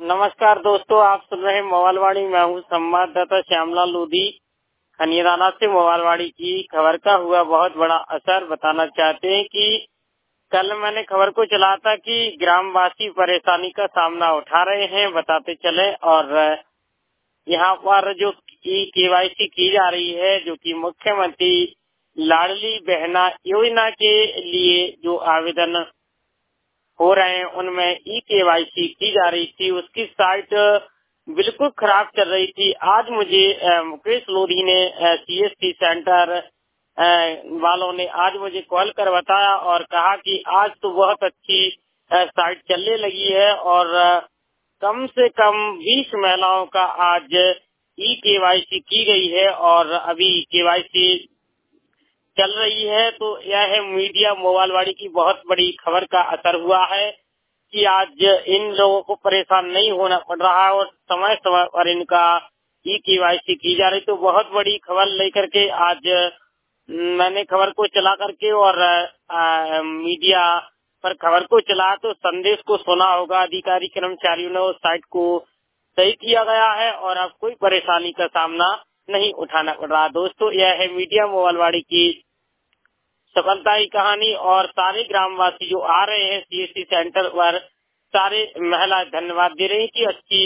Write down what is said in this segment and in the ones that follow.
नमस्कार दोस्तों, आप सुन रहे हैं मोबाइलवाड़ी। मैं हूँ संवाददाता श्यामलाल लोधी खनियादाना से। मोबाइलवाड़ी की खबर का हुआ बहुत बड़ा असर बताना चाहते हैं कि कल मैंने खबर को चला था कि ग्रामवासी परेशानी का सामना उठा रहे हैं, बताते चले। और यहाँ पर जो KYC की जा रही है, जो कि मुख्यमंत्री लाडली बहना योजना के लिए जो आवेदन हो रहे हैं उनमें KYC की जा रही थी, उसकी साइट बिल्कुल खराब चल रही थी। आज मुझे मुकेश लोधी ने CSC सेंटर वालों ने आज मुझे कॉल कर बताया और कहा कि आज तो बहुत अच्छी साइट चलने लगी है और कम से कम 20 महिलाओं का आज KYC की गई है और अभी KYC चल रही है। तो यह है मीडिया मोबाइलवाड़ी की बहुत बड़ी खबर का असर हुआ है कि आज इन लोगों को परेशान नहीं होना पड़ रहा है और समय समय पर इनका KYC की जा रही। तो बहुत बड़ी खबर लेकर के आज मैंने खबर को चला करके और मीडिया पर खबर को चला तो संदेश को सुना होगा। अधिकारी कर्मचारियों ने उस साइट को सही किया गया है और अब कोई परेशानी का सामना नहीं उठाना पड़ रहा। दोस्तों, यह है मीडिया मोबाइलवाड़ी की सफलता की कहानी और सारे ग्रामवासी जो आ रहे हैं CSC सेंटर पर, सारे महिला धन्यवाद दे रही कि अच्छी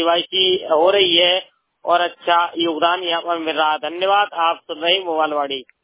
KYC हो रही है और अच्छा योगदान यहाँ पर मिल रहा है। धन्यवाद। आप सुन रहे हैं मोबाइलवाड़ी।